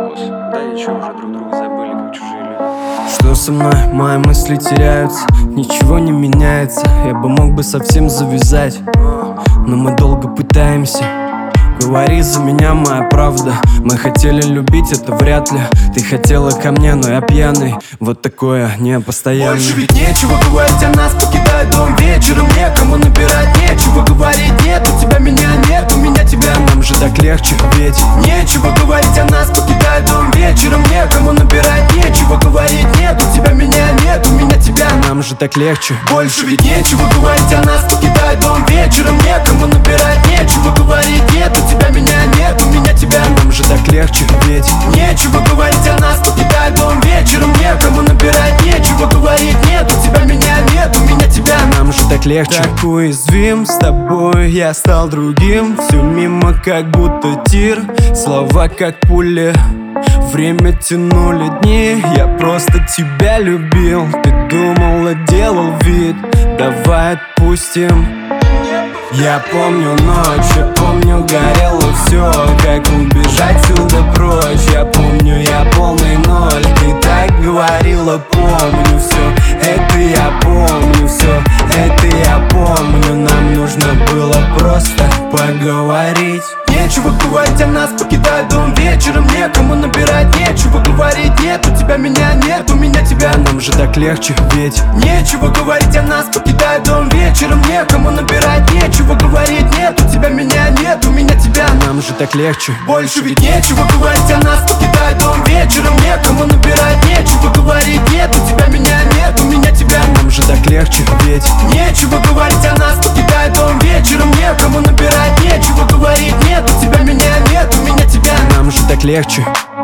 босс. Да ничего, уже друг друга забыли, как чужие люди. Что со мной? Мои мысли теряются, ничего не меняется. Я бы мог бы совсем завязать, но мы долго пытаемся. Говори за меня, моя правда. Мы хотели любить, это вряд ли. Ты хотела ко мне, но я пьяный. Вот такое не постоянно. Больше ведь нечего говорить о нас, покидая дом вечером. Некому набирать, нечего говорить. Нет, у тебя меня нет, у меня тебя. Нам же так легче, ведь нечего говорить о нас, покидая дом вечером. Некому набирать, нечего говорить. Нет, у тебя меня нет, у меня тебя. нам же так легче. Больше ведь нечего говорить о нас, покидая дом вечером. Некому набирать, нечего говорить. Нет, у тебя меня нет, у меня тебя. Нам же так легче, ведь нечего говорить о нас, покидая дом вечером. Некому набирать, нечего говорить. Нет, у тебя меня нет, у меня тебя. нам же так легче. Так уязвим с тобой, я стал другим. Все мимо, как будто тир. Слова как пули, время тянули дни. Я просто тебя любил. Ты думала, делал вид. Давай отпустим. Я помню ночь, я помню, горело все. Как убежать сюда прочь. Я помню, я полный ноль. Ты так говорила, помню все. Это я помню все. Это я помню. Нам нужно было просто поговорить. Нечего говорить о нас, покидая дом вечером. Некому набирать, нечего говорить. Нет, у тебя меня нет, у меня тебя. Нам же так легче, ведь нечего говорить о нас, покидая дом вечером. Некому набирать, нечего говорить. Нет, у тебя меня нет, у меня тебя. нам же так легче. Больше ведь нечего говорить о нас, покидая дом вечером. Некому набирать, нечего говорить. Нет, у тебя меня нет, у меня тебя. Нам же так легче, ведь нечего говорить о нас, покидая дом вечером. Некому набирать, нечего говорить. Нет, у тебя меня нет, у меня тебя. нам же так легче.